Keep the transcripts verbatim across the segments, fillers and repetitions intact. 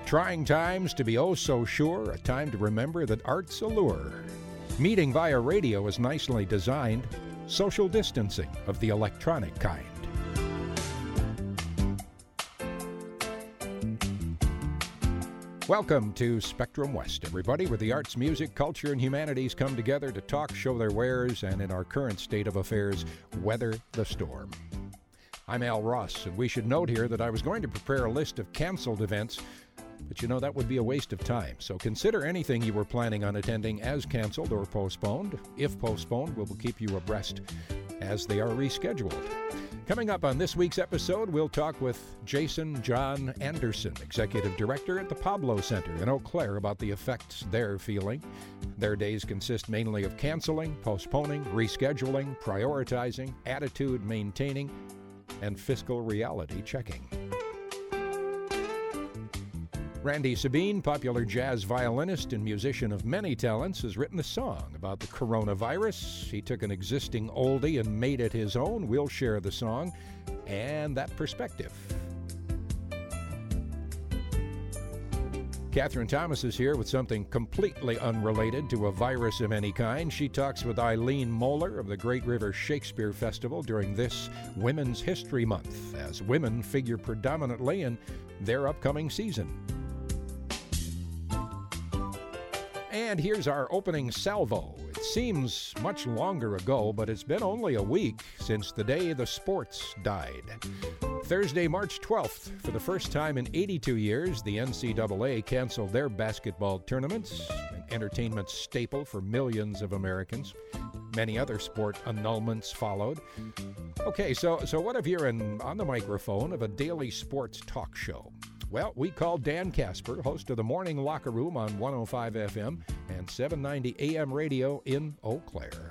Trying times to be oh so sure, a time to remember that art's a lure. Meeting via radio is nicely designed, social distancing of the electronic kind. Welcome to Spectrum West, everybody, where the arts, music, culture, and humanities come together to talk, show their wares, and in our current state of affairs, weather the storm. I'm Al Ross, and we should note here that I was going to prepare a list of canceled events, but you know that would be a waste of time. So consider anything you were planning on attending as canceled or postponed. If postponed, we'll keep you abreast as they are rescheduled. Coming up on this week's episode, we'll talk with Jason John Anderson, Executive Director at the Pablo Center in Eau Claire, about the effects they're feeling. Their days consist mainly of canceling, postponing, rescheduling, prioritizing, attitude maintaining, and fiscal reality checking. Randy Sabine, popular jazz violinist and musician of many talents, has written a song about the coronavirus. He took an existing oldie and made it his own. We'll share the song and that perspective. Catherine Thomas is here with something completely unrelated to a virus of any kind. She talks with Eileen Moeller of the Great River Shakespeare Festival during this Women's History Month, as women figure predominantly in their upcoming season. And here's our opening salvo. It seems much longer ago, but it's been only a week since the day the sports died. Thursday, March twelfth, for the first time in eighty-two years, the N C double A canceled their basketball tournaments, an entertainment staple for millions of Americans. Many other sport annulments followed. Okay, so so what if you're in, on the microphone of a daily sports talk show? Well, we called Dan Casper, host of the Morning Locker Room on one oh five F M and seven ninety A M radio in Eau Claire.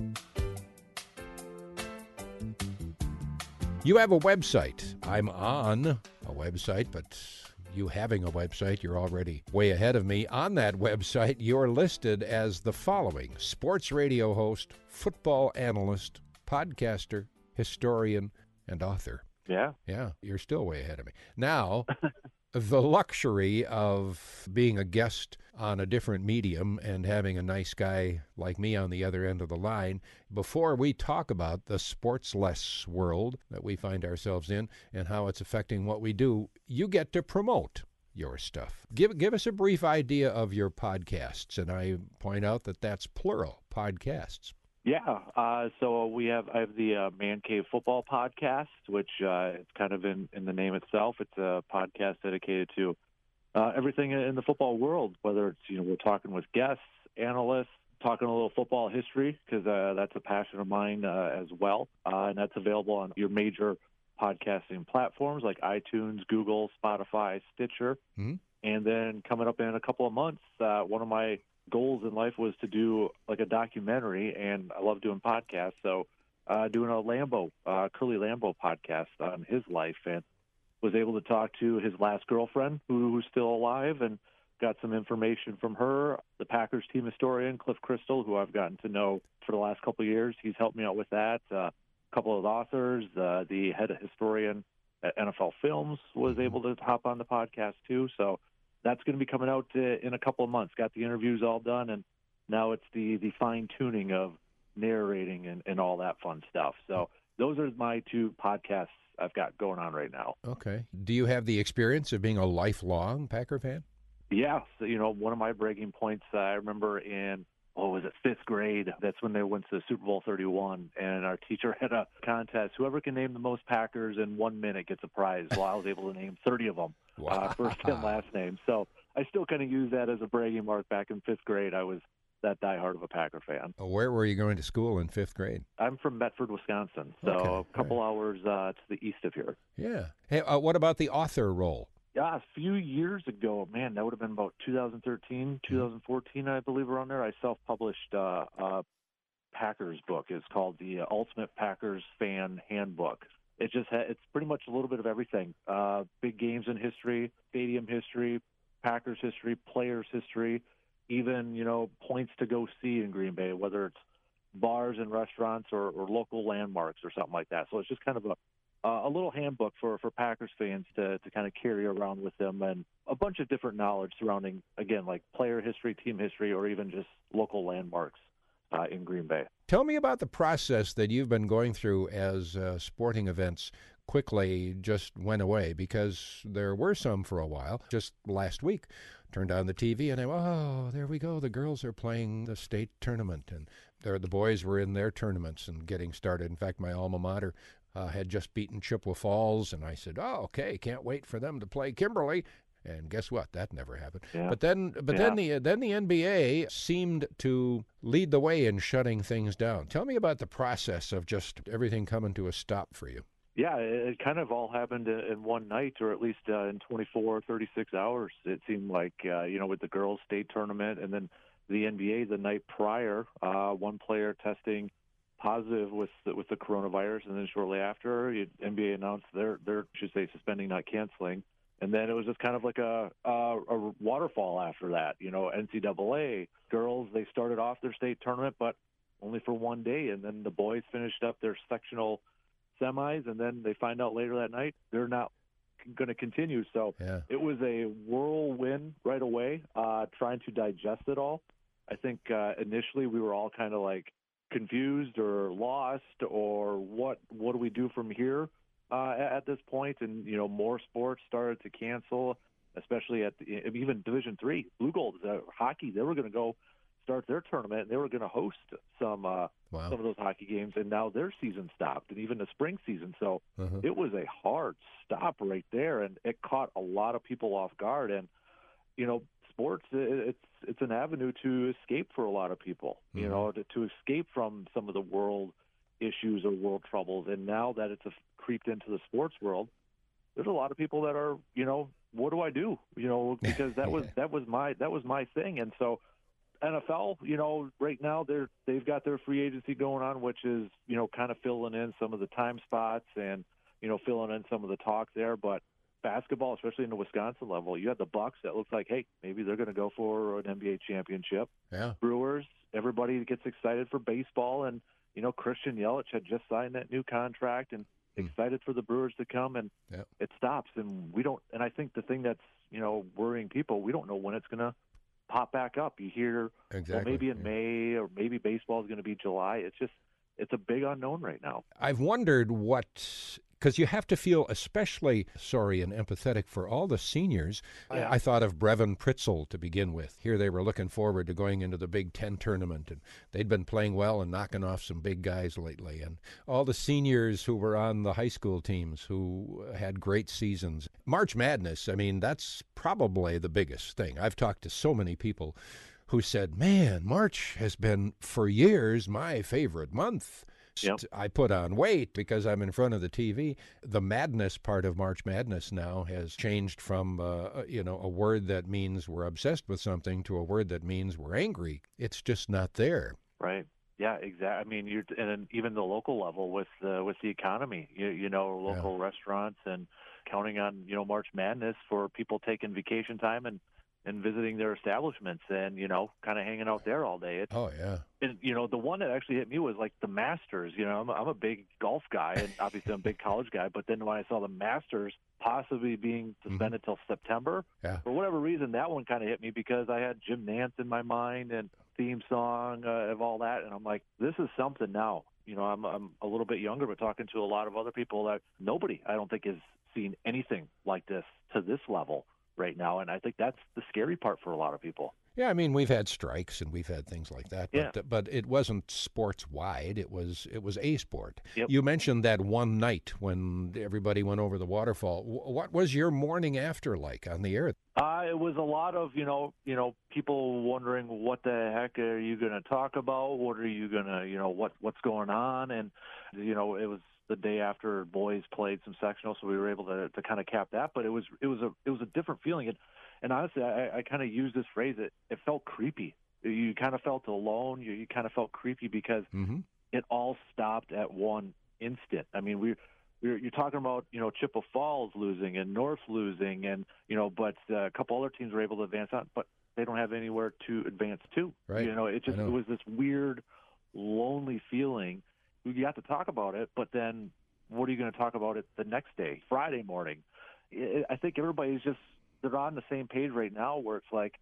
You have a website. I'm on a website, but you having a website, you're already way ahead of me. On that website, you're listed as the following: sports radio host, football analyst, podcaster, historian, and author. Yeah. Yeah, you're still way ahead of me. Now, the luxury of being a guest on a different medium and having a nice guy like me on the other end of the line, before we talk about the sportsless world that we find ourselves in and how it's affecting what we do, you get to promote your stuff. Give give us a brief idea of your podcasts, and I point out that that's plural, podcasts. Yeah, uh, so we have I have the uh, Man Cave Football Podcast, which uh, it's kind of in, in the name itself. It's a podcast dedicated to uh, everything in the football world, whether it's, you know, we're talking with guests, analysts, talking a little football history, because uh, that's a passion of mine uh, as well. Uh, and that's available on your major podcasting platforms like iTunes, Google, Spotify, Stitcher. Mm-hmm. And then coming up in a couple of months, uh, one of my goals in life was to do like a documentary, and I love doing podcasts. So uh, doing a Lambo, uh, Curly Lambeau podcast on his life, and was able to talk to his last girlfriend who, who's still alive, and got some information from her. The Packers team historian, Cliff Crystal, who I've gotten to know for the last couple of years, he's helped me out with that. Uh, a couple of authors, uh, the head historian at N F L Films was able to hop on the podcast too. So that's going to be coming out uh, in a couple of months. Got the interviews all done, and now it's the, the fine-tuning of narrating and, and all that fun stuff. So those are my two podcasts I've got going on right now. Okay. Do you have the experience of being a lifelong Packer fan? Yeah. So, you know, one of my bragging points, uh, I remember in, oh, was it fifth grade? That's when they went to Super Bowl thirty-one, and our teacher had a contest. Whoever can name the most Packers in one minute gets a prize. Well, I was able to name thirty of them. Wow. Uh, first and last name. So I still kind of use that as a bragging mark. Back in fifth grade, I was that diehard of a Packer fan. Where were you going to school in fifth grade? I'm from Medford, Wisconsin, so okay, a couple right. hours uh, to the east of here. Yeah. Hey, uh, what about the author role? Yeah, a few years ago, man, that would have been about two thousand thirteen, two thousand fourteen, I believe, around there. I self-published uh, a Packers book. It's called the Ultimate Packers Fan Handbook. It just ha- it's pretty much a little bit of everything. Uh, big games in history, stadium history, Packers history, players history, even, you know, points to go see in Green Bay, whether it's bars and restaurants or, or local landmarks or something like that. So it's just kind of a uh, a little handbook for, for Packers fans to, to kind of carry around with them, and a bunch of different knowledge surrounding, again, like player history, team history, or even just local landmarks uh, in Green Bay. Tell me about the process that you've been going through as uh, sporting events quickly just went away, because there were some for a while. Just last week, turned on the T V and I, oh, there we go. The girls are playing the state tournament, and there the boys were in their tournaments and getting started. In fact, my alma mater uh, had just beaten Chippewa Falls, and I said, oh, okay, can't wait for them to play Kimberly. And guess what? That never happened. Yeah. But then, but yeah. then the then the N B A seemed to lead the way in shutting things down. Tell me about the process of just everything coming to a stop for you. Yeah, it, it kind of all happened in one night, or at least uh, in twenty-four, thirty-six hours. It seemed like, uh, you know, with the girls' state tournament, and then the N B A the night prior, uh, one player testing positive with the, with the coronavirus, and then shortly after, the N B A announced they're they're should say suspending, not canceling. And then it was just kind of like a, a a waterfall after that. You know, N C double A girls, they started off their state tournament, but only for one day, and then the boys finished up their sectional semis, and then they find out later that night they're not going to continue. So yeah. It was a whirlwind right away, uh, trying to digest it all. I think uh, initially we were all kind of like confused or lost, or what what do we do from here? Uh, at this point, and you know, more sports started to cancel, especially at the, even Division Three, Blue Gold uh, hockey. They were going to go start their tournament, and they were going to host some uh, wow. some of those hockey games, and now their season stopped, and even the spring season. So uh-huh. it was a hard stop right there, and it caught a lot of people off guard. And you know, sports it's it's an avenue to escape for a lot of people. Mm-hmm. You know, to, to escape from some of the world issues or world troubles. And now that it's a, creeped into the sports world, there's a lot of people that are, you know, what do I do? You know, because that was that was my that was my thing. And so N F L, you know, right now they're they've got their free agency going on, which is, you know, kind of filling in some of the time spots and, you know, filling in some of the talk there. But basketball, especially in the Wisconsin level, you have the Bucks that looks like, hey, maybe they're going to go for an N B A championship. Yeah. Brewers, everybody gets excited for baseball, and you know, Christian Yelich had just signed that new contract, and mm. excited for the Brewers to come, and yep. it stops. And we don't. And I think the thing that's, you know, worrying people, we don't know when it's going to pop back up. You hear, exactly. well, maybe in yeah. May, or maybe baseball is going to be July. It's just, it's a big unknown right now. I've wondered what, because you have to feel especially sorry and empathetic for all the seniors. Yeah. I, I thought of Brevin Pritzel to begin with. Here they were looking forward to going into the Big Ten tournament, and they'd been playing well and knocking off some big guys lately. And all the seniors who were on the high school teams who had great seasons. March Madness, I mean, that's probably the biggest thing. I've talked to so many people who said, man, March has been for years my favorite month. Yep. I put on weight because I'm in front of the T V. The madness part of March Madness now has changed from, uh, you know, a word that means we're obsessed with something to a word that means we're angry. It's just not there. Right. Yeah, exactly. I mean, you're, and even the local level with uh, with the economy, you, you know, local yeah. restaurants, and counting on, you know, March Madness for people taking vacation time and and visiting their establishments, and, you know, kind of hanging out there all day. It's, oh, yeah. And, you know, the one that actually hit me was like the Masters. You know, I'm, I'm a big golf guy, and obviously I'm a big college guy. But then when I saw the Masters possibly being suspended mm-hmm. till September, yeah. for whatever reason, that one kind of hit me, because I had Jim Nantz in my mind and theme song uh, of all that. And I'm like, this is something now. You know, I'm, I'm a little bit younger, but talking to a lot of other people that nobody, I don't think, has seen anything like this to this level right now. And I think that's the scary part for a lot of people. Yeah, I mean, we've had strikes and we've had things like that, but yeah. but it wasn't sports wide. It was it was a sport. Yep. You mentioned that one night when everybody went over the waterfall. What was your morning after like on the air? Uh, it was a lot of, you know, you know, people wondering, what the heck are you going to talk about? What are you going to, you know, what what's going on? And, you know, it was the day after boys played some sectional, so we were able to, to kind of cap that. But it was it was a it was a different feeling. And, and honestly, I, I kind of use this phrase. It it felt creepy. You kind of felt alone. You, you kind of felt creepy because mm-hmm. it all stopped at one instant. I mean, we. You're, you're talking about, you know, Chippewa Falls losing and North losing, and, you know, but uh, a couple other teams were able to advance on, but they don't have anywhere to advance to. Right. You know, it just know. it was this weird, lonely feeling. You got to talk about it, but then what are you going to talk about it the next day, Friday morning? I think everybody's just, they're on the same page right now where it's like,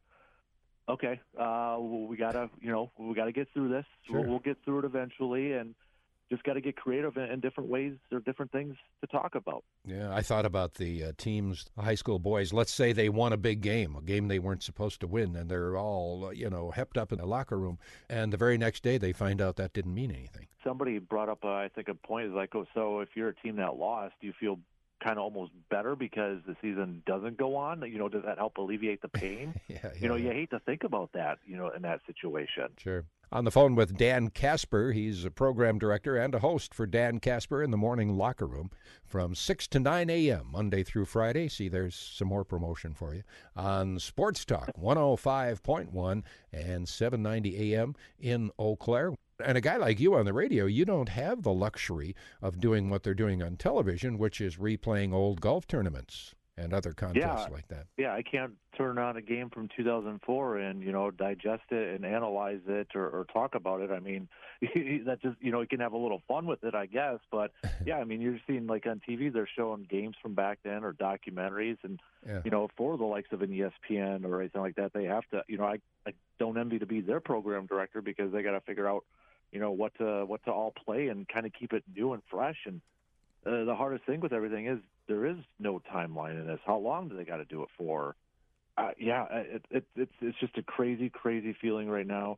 okay, uh, we gotta, you know, we gotta get through this. Sure. We'll, we'll get through it eventually, and just got to get creative in, in different ways or different things to talk about. Yeah, I thought about the uh, teams, high school boys. Let's say they won a big game, a game they weren't supposed to win, and they're all, uh, you know, hepped up in the locker room. And the very next day, they find out that didn't mean anything. Somebody brought up, uh, I think, a point is like, oh, so if you're a team that lost, do you feel kind of almost better because the season doesn't go on? You know, does that help alleviate the pain? yeah, yeah, you know, yeah. you hate to think about that, you know, in that situation. Sure. On the phone with Dan Casper. He's a program director and a host for Dan Casper in the Morning Locker Room from six to nine a.m. Monday through Friday. See, there's some more promotion for you on Sports Talk one oh five point one and seven ninety a.m. in Eau Claire. And a guy like you on the radio, you don't have the luxury of doing what they're doing on television, which is replaying old golf tournaments and other contests yeah, like that. Yeah, I can't turn on a game from two thousand four and, you know, digest it and analyze it or, or talk about it. I mean, that just, you know, you can have a little fun with it, I guess. But, yeah, I mean, you're seeing, like, on T V, they're showing games from back then or documentaries. And, yeah. you know, for the likes of an E S P N or anything like that, they have to, you know, I, I don't envy to be their program director because they got to figure out, you know, what to, what to all play and kind of keep it new and fresh. And uh, the hardest thing with everything is there is no timeline in this. How long do they got to do it for? Uh, yeah, it, it, it's it's just a crazy, crazy feeling right now.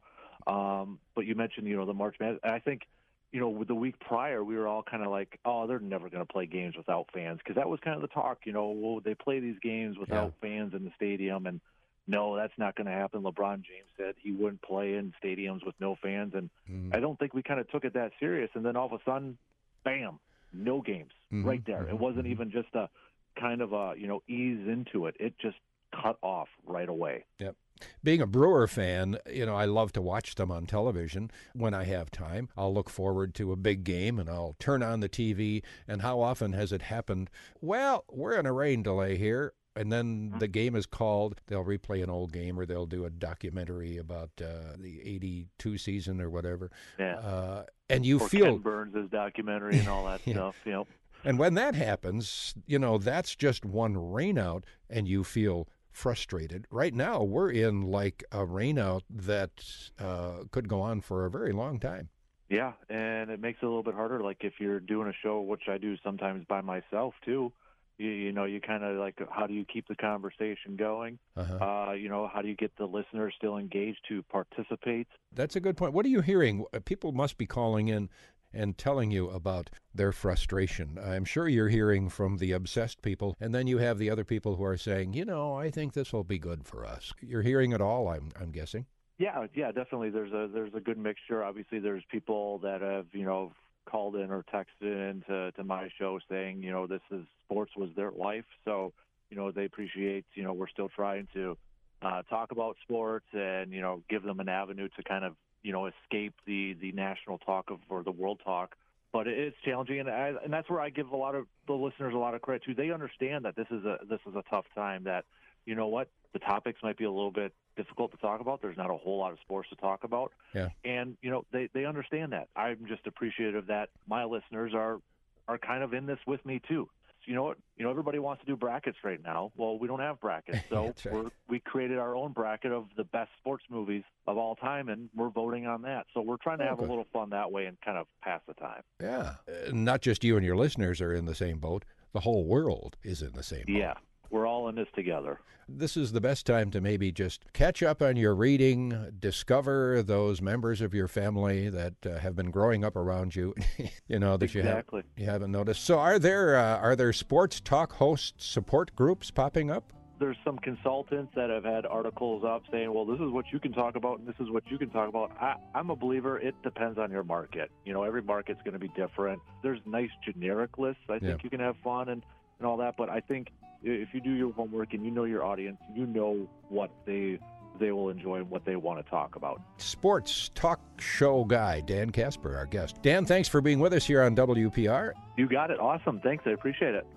Um, but you mentioned, you know, the March Madness. I think, you know, with the week prior, we were all kind of like, oh, they're never going to play games without fans, because that was kind of the talk. You know, well, they play these games without yeah. fans in the stadium, and no, that's not going to happen. LeBron James said he wouldn't play in stadiums with no fans, and mm. I don't think we kind of took it that serious. And then all of a sudden, bam, no games mm-hmm. right there. Mm-hmm. It wasn't even just a kind of a, you know, ease into it. It just cut off right away. Yep. Being a Brewer fan, you know, I love to watch them on television when I have time. I'll look forward to a big game and I'll turn on the T V. And how often has it happened? Well, we're in a rain delay here. And then the game is called, they'll replay an old game or they'll do a documentary about uh, the eighty-two season or whatever. Yeah. Uh, and you or feel Ken Burns' documentary and all that yeah. stuff, you know. And when that happens, you know, that's just one rainout and you feel frustrated. Right now, we're in like a rainout that uh, could go on for a very long time. Yeah, and it makes it a little bit harder. Like if you're doing a show, which I do sometimes by myself too, you, you know, you kind of like, how do you keep the conversation going? Uh-huh. Uh, you know, how do you get the listener still engaged to participate? That's a good point. What are you hearing? People must be calling in and telling you about their frustration. I'm sure you're hearing from the obsessed people, and then you have the other people who are saying, you know, I think this will be good for us. You're hearing it all, I'm I'm guessing. Yeah, yeah, definitely. There's a there's a good mixture. Obviously, there's people that have, you know, called in or texted in to, to my show saying, you know, this is sports was their life. So, you know, they appreciate, you know, we're still trying to uh, talk about sports and, you know, give them an avenue to kind of, you know, escape the, the national talk of or the world talk. But it is challenging, and I, and that's where I give a lot of the listeners a lot of credit too. They understand that this is a this is a tough time. That, you know what, the topics might be a little bit difficult to talk about. There's not a whole lot of sports to talk about, yeah. And you know they, they understand that. I'm just appreciative that my listeners are are kind of in this with me too. You know what? You know, everybody wants to do brackets right now. Well, we don't have brackets, so right. we're, we created our own bracket of the best sports movies of all time, and we're voting on that. So we're trying to have okay. a little fun that way and kind of pass the time. Yeah, uh, not just you and your listeners are in the same boat. The whole world is in the same boat. Yeah, we're all in this together. This is the best time to maybe just catch up on your reading, discover those members of your family that uh, have been growing up around you, you know, that exactly. you, have, you haven't noticed. So are there uh, are there sports talk host support groups popping up? There's some consultants that have had articles up saying, well, this is what you can talk about and this is what you can talk about. I, I'm a believer it depends on your market. You know, every market's going to be different. There's nice generic lists. I think yeah. you can have fun and, and all that, but I think if you do your homework and you know your audience, you know what they they will enjoy and what they want to talk about. Sports talk show guy, Dan Casper, our guest. Dan, thanks for being with us here on W P R. You got it. Awesome. Thanks. I appreciate it.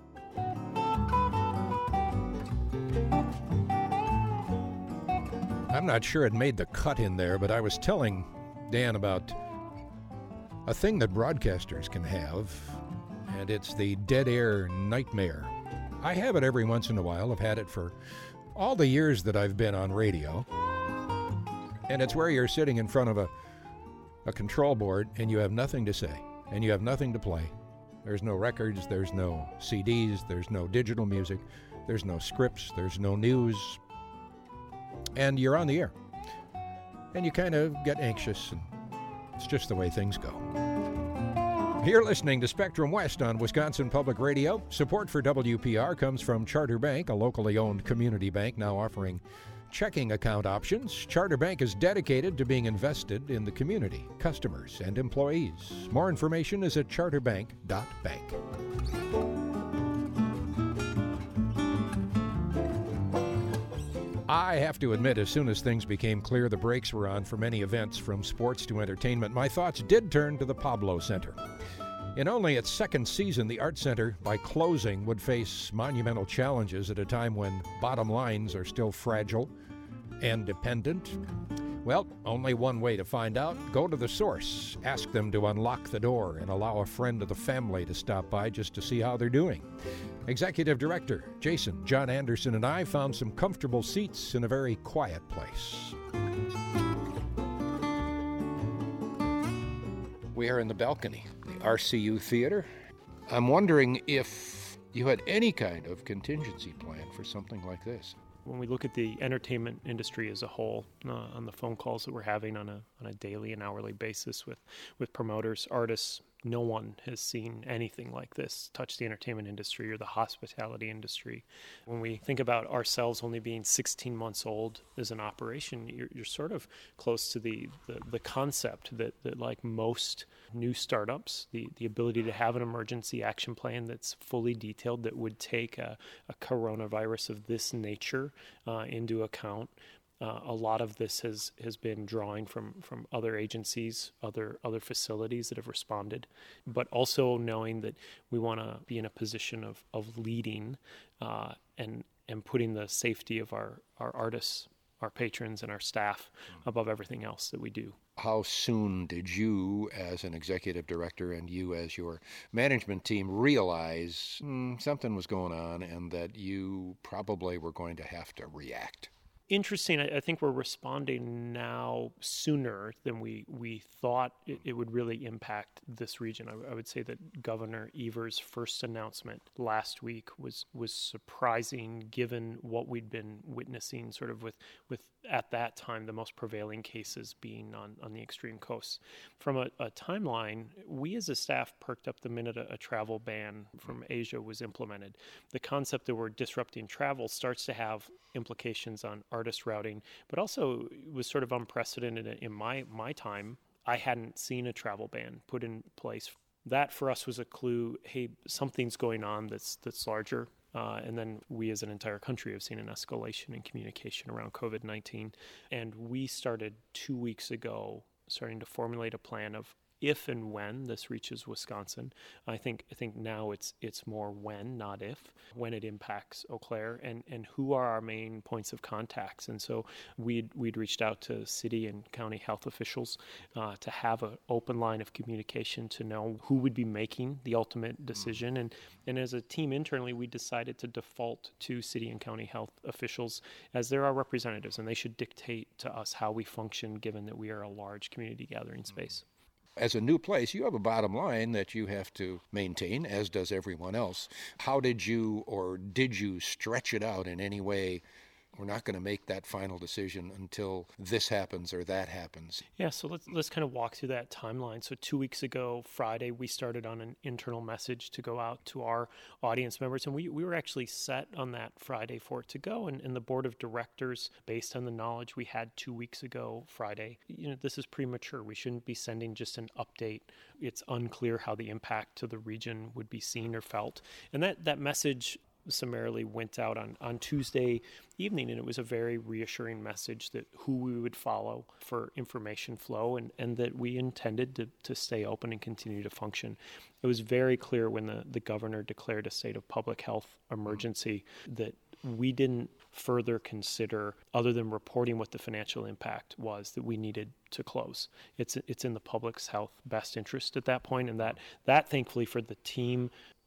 I'm not sure it made the cut in there, but I was telling Dan about a thing that broadcasters can have, and it's the dead air nightmare. I have it every once in a while. I've had it for all the years that I've been on radio. And it's where you're sitting in front of a, a control board and you have nothing to say and you have nothing to play. There's no records, there's no C Ds, there's no digital music, there's no scripts, there's no news. And you're on the air. And you kind of get anxious, and it's just the way things go. You're listening to Spectrum West on Wisconsin Public Radio. Support for W P R comes from Charter Bank, a locally owned community bank now offering checking account options. Charter Bank is dedicated to being invested in the community, customers, and employees. More information is at charter bank dot bank. I have to admit, as soon as things became clear the brakes were on for many events from sports to entertainment, my thoughts did turn to the Pablo Center. In only its second season, the Art Center, by closing, would face monumental challenges at a time when bottom lines are still fragile and dependent. Well, only one way to find out. Go to the source. Ask them to unlock the door and allow a friend of the family to stop by just to see how they're doing. Executive Director Jason John Anderson and I found some comfortable seats in a very quiet place. We are in the balcony, the R C U Theater. I'm wondering if you had any kind of contingency plan for something like this. When we look at the entertainment industry as a whole, uh, on the phone calls that we're having on a on a daily and hourly basis with, with promoters, artists, no one has seen anything like this touch the entertainment industry or the hospitality industry. When we think about ourselves only being sixteen months old as an operation, you're, you're sort of close to the, the, the concept that, that, like most new startups, the, the ability to have an emergency action plan that's fully detailed that would take a, a coronavirus of this nature uh, into account. Uh, a lot of this has, has been drawing from, from other agencies, other other facilities that have responded, but also knowing that we want to be in a position of, of leading uh, and and putting the safety of our, our artists, our patrons, and our staff above everything else that we do. How soon did you, as an executive director, and you as your management team, realize mm, something was going on and that you probably were going to have to react? Interesting. I think we're responding now sooner than we, we thought it, it would really impact this region. I, I would say that Governor Evers' first announcement last week was was surprising, given what we'd been witnessing sort of with, with at that time, the most prevailing cases being on, on the extreme coast. From a, a timeline, we as a staff perked up the minute a, a travel ban from Asia was implemented. The concept that we're disrupting travel starts to have implications on artist routing, but also was sort of unprecedented in my my time. I hadn't seen a travel ban put in place. That for us was a clue, hey, something's going on that's that's larger. Uh, and then we as an entire country have seen an escalation in communication around covid nineteen. And we started two weeks ago starting to formulate a plan of if and when this reaches Wisconsin. I think I think now it's it's more when, not if, when it impacts Eau Claire, and, and who are our main points of contacts. And so we'd, we'd reached out to city and county health officials uh, to have an open line of communication to know who would be making the ultimate decision. And, and as a team internally, we decided to default to city and county health officials as they're our representatives, and they should dictate to us how we function given that we are a large community gathering space. As a new place, you have a bottom line that you have to maintain, as does everyone else. How did you, or did you stretch it out in any way? We're not going to make that final decision until this happens or that happens. Yeah, so let's let's kind of walk through that timeline. So two weeks ago, Friday, we started on an internal message to go out to our audience members, and we, we were actually set on that Friday for it to go. And, and the board of directors, based on the knowledge we had two weeks ago, Friday, you know, this is premature. We shouldn't be sending just an update. It's unclear how the impact to the region would be seen or felt. And that, that message summarily went out on, on Tuesday evening, and it was a very reassuring message that who we would follow for information flow and, and that we intended to, to stay open and continue to function. It was very clear when the, the governor declared a state of public health emergency that we didn't further consider, other than reporting what the financial impact was, that we needed to close. It's it's in the public's health best interest at that point, and that, that thankfully for the team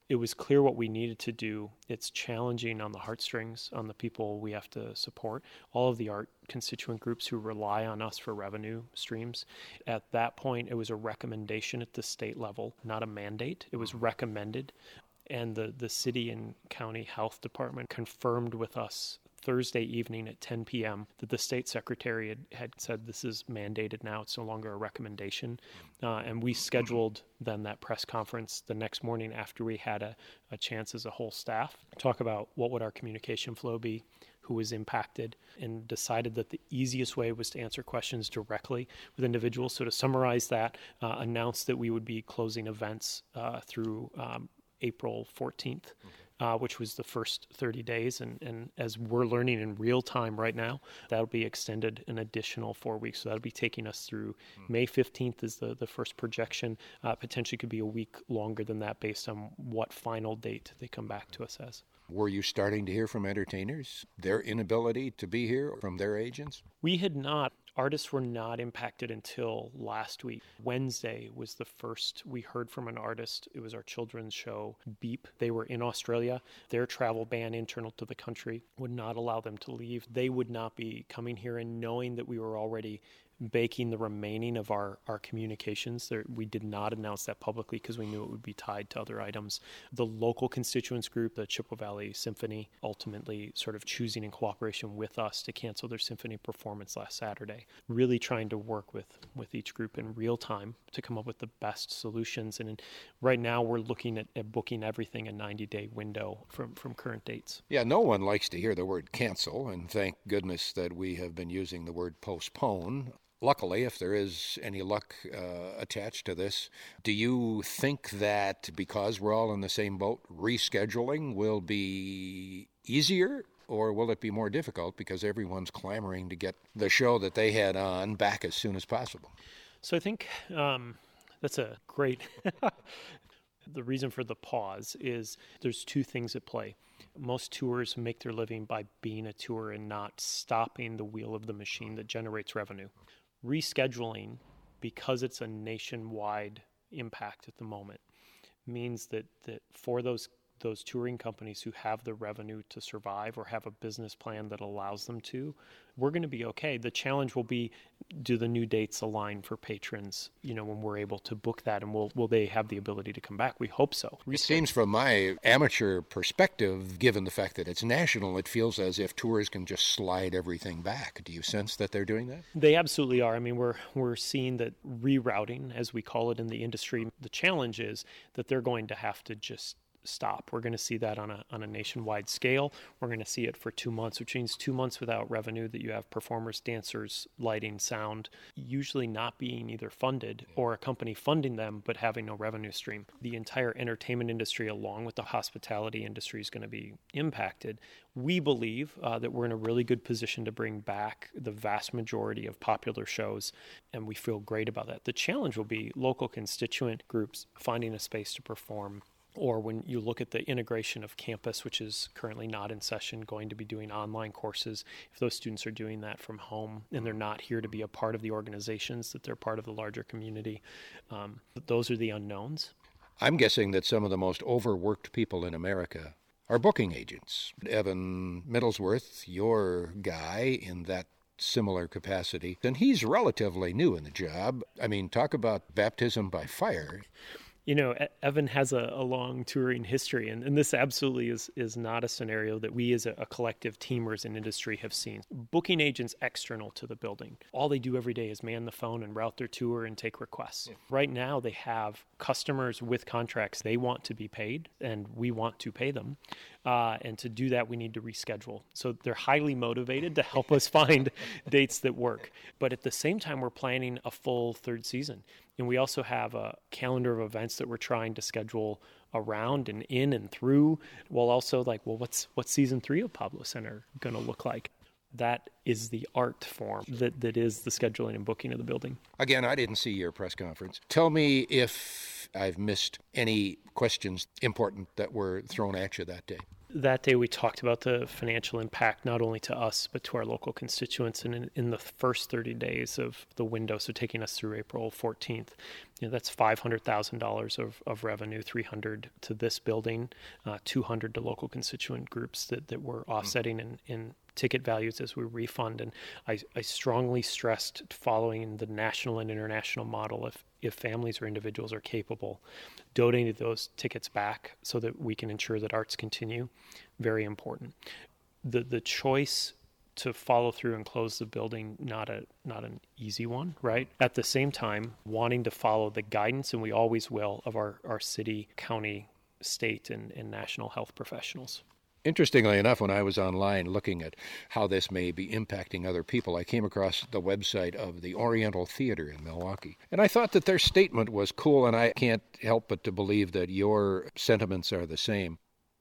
It was clear what we needed to do. It's challenging on the heartstrings, on the people we have to support, all of the art constituent groups who rely on us for revenue streams. At that point, it was a recommendation at the state level, not a mandate. It was recommended. And the, the city and county health department confirmed with us Thursday evening at ten p.m. that the state secretary had, had said this is mandated now. It's no longer a recommendation. Uh, and we scheduled then that press conference the next morning after we had a, a chance as a whole staff to talk about what would our communication flow be, who was impacted, and decided that the easiest way was to answer questions directly with individuals. So to summarize that, uh, announced that we would be closing events uh, through um, April fourteenth. Okay. Uh, which was the first thirty days. And, and as we're learning in real time right now, that'll be extended an additional four weeks. So that'll be taking us through mm. May fifteenth is the, the first projection. Uh, potentially could be a week longer than that based on what final date they come back to us as. Were you starting to hear from entertainers, their inability to be here from their agents? We had not. Artists were not impacted until last week. Wednesday was the first we heard from an artist. It was our children's show, Beep. They were in Australia. Their travel ban internal to the country would not allow them to leave. They would not be coming here, and knowing that we were already baking the remaining of our, our communications. There, we did not announce that publicly because we knew it would be tied to other items. The local constituents group, the Chippewa Valley Symphony, ultimately sort of choosing in cooperation with us to cancel their symphony performance last Saturday, really trying to work with, with each group in real time to come up with the best solutions. And in, right now we're looking at, at booking everything a ninety-day window from, from current dates. Yeah, no one likes to hear the word cancel, and thank goodness that we have been using the word postpone. Luckily, if there is any luck uh, attached to this, do you think that because we're all in the same boat, rescheduling will be easier, or will it be more difficult because everyone's clamoring to get the show that they had on back as soon as possible? So I think um, that's a great... The reason for the pause is there's two things at play. Most tours make their living by being a tour and not stopping the wheel of the machine that generates revenue. Rescheduling, because it's a nationwide impact at the moment, means that, that for those those touring companies who have the revenue to survive or have a business plan that allows them to, we're going to be okay. The challenge will be, do the new dates align for patrons, you know, when we're able to book that, and will will they have the ability to come back? We hope so. It seems from my amateur perspective, given the fact that it's national, it feels as if tours can just slide everything back. Do you sense that they're doing that? They absolutely are. I mean, we're we're seeing that rerouting, as we call it in the industry, the challenge is that they're going to have to just stop. We're going to see that on a on a nationwide scale. We're going to see it for two months, which means two months without revenue, that you have performers, dancers, lighting, sound, usually not being either funded or a company funding them, but having no revenue stream. The entire entertainment industry, along with the hospitality industry, is going to be impacted. We believe uh, that we're in a really good position to bring back the vast majority of popular shows, and we feel great about that. The challenge will be local constituent groups finding a space to perform. Or when you look at the integration of campus, which is currently not in session, going to be doing online courses, if those students are doing that from home and they're not here to be a part of the organizations, that they're part of the larger community, um, those are the unknowns. I'm guessing that some of the most overworked people in America are booking agents. Evan Middlesworth, your guy in that similar capacity, and he's relatively new in the job. I mean, talk about baptism by fire. You know, Evan has a, a long touring history, and, and this absolutely is is not a scenario that we as a, a collective team or as an industry have seen. Booking agents external to the building, all they do every day is man the phone and route their tour and take requests. Yeah. Right now, they have customers with contracts. They want to be paid, and we want to pay them. Uh, and to do that, we need to reschedule. So they're highly motivated to help us find dates that work. But at the same time, we're planning a full third season. And we also have a calendar of events that we're trying to schedule around and in and through, while also like, well, what's what's season three of Pablo Center going to look like? That is the art form that, that is the scheduling and booking of the building. Again, I didn't see your press conference. Tell me if I've missed any questions important that were thrown at you that day. That day we talked about the financial impact, not only to us, but to our local constituents. And in, in the first thirty days of the window, so taking us through April fourteenth, you know, that's five hundred thousand dollars of, of revenue, three hundred thousand dollars to this building, uh, two hundred thousand dollars to local constituent groups that, that we're offsetting in, in ticket values as we refund. And I, I strongly stressed, following the national and international model, if if families or individuals are capable, donating those tickets back so that we can ensure that arts continue, very important. The the choice to follow through and close the building, not a not an easy one, right? At the same time, wanting to follow the guidance, and we always will, of our, our city, county, state, and, and national health professionals. Interestingly enough, when I was online looking at how this may be impacting other people, I came across the website of the Oriental Theater in Milwaukee. And I thought that their statement was cool, and I can't help but to believe that your sentiments are the same.